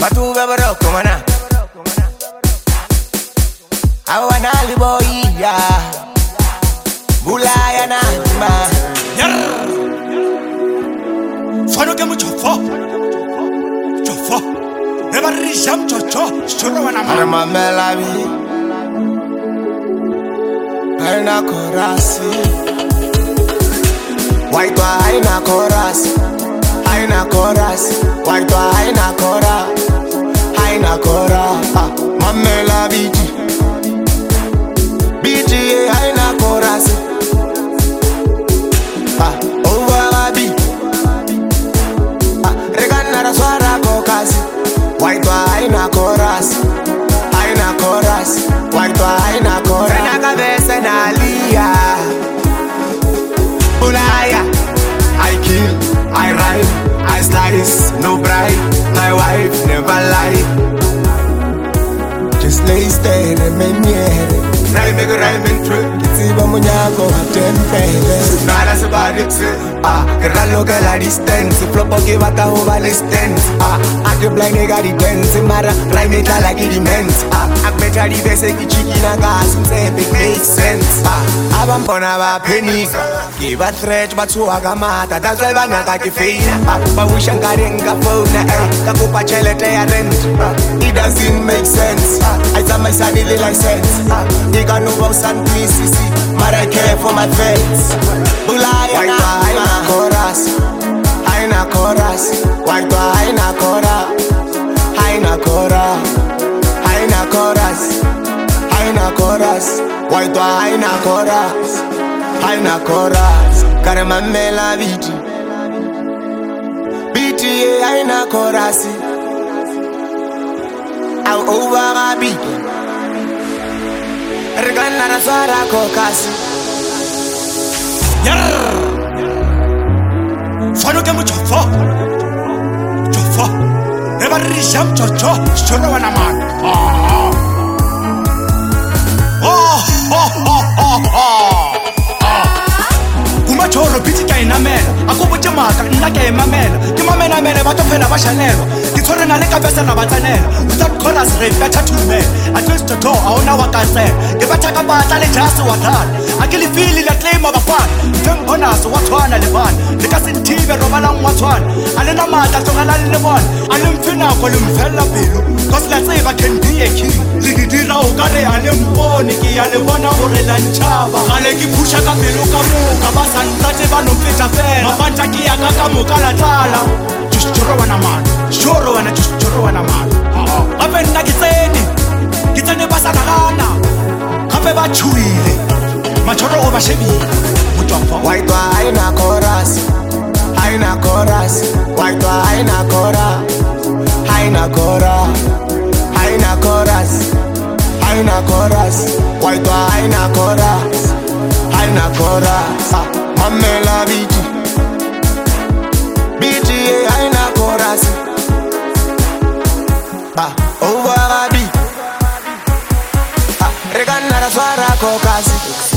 Batu bebero kumana Awana liboya Bulaya na ma Fano ke muchofo Chofo Eba risham chocho Shuro wana ma Arma melabi Aina korasi Waitwa aina korasi Aina korasi Waitwa aina kora Aina kora Mamela biji Biji aina korasi Overabi Regana raswara kokasi Waitwa aina korasi Aina korasi Waitwa aina kora Rena kabese na liya Bulaya I kill, I rhyme, I slice, no bride. My wife never lie. Just lay steady, menyere. Rhyme go rhyme in true. Kitsiba munyako atempele. Nada sabadi tse. Keralo ke la distance. Flopo ke bata over distance. Ake blind nigga di dance. Mara rhyme it like it immense. Akbeta di bese ki chiki na gas. It makes sense. Abambona ba penny. Give a threat, but so agamata. That's why I'm not like a fade. But we shan't get in the phone. Kapupa chelete ya rent. It doesn't make sense. I tell my son the license. They got no boss and PCC. But I care for my friends. Bulaya na aina chorus. Aina chorus. Waitwa aina kora. Aina kora. Aina chorus. Aina chorus. Waitwa aina chorus. Aina chorus. Karema mela biti. Biti aina chorus. Au over biti. Regana raswara kokasi. Fano ke muchofo Chofo Eba risham chocho Shuro wana ma Kumachoro biti ka inamela Akubo chemaka nna ke imamela Ke mamena mele bato fela ba shanelo Ke tshore na le ka besa na batsanela Without chorus rate ka tattoo I twist to toe aona wa kasela Ke bataka batla le jasi wa dala Akili fili la claim of a fan Temponas wa tshwana le bana Le ka sentibe robalang wa tshwana Alena mata tsogala le bona Ale mfina ko le mfella pelo Cause la tseba can be a king Le dira o ka re ale mpone Ke ya le bona gore la ntshaba Gale ke pusha ka pelo ka moka Ba santsate ba no feta fela Mabanta ke ya ka moka la tlala Just choro wana man Choro wana just choro wana man Gape nna ke tsene ba sana gana Gape ba tshuile Machoro o ba shebile Mutswafo Waitwa aina chorus. Aina chorus. Waitwa aina kora. Aina kora. Aina chorus. Aina chorus. Waitwa aina chorus. Aina chorus. Mamela biti. Biti aina chorus. Over a beat. Regana raswara kokasi.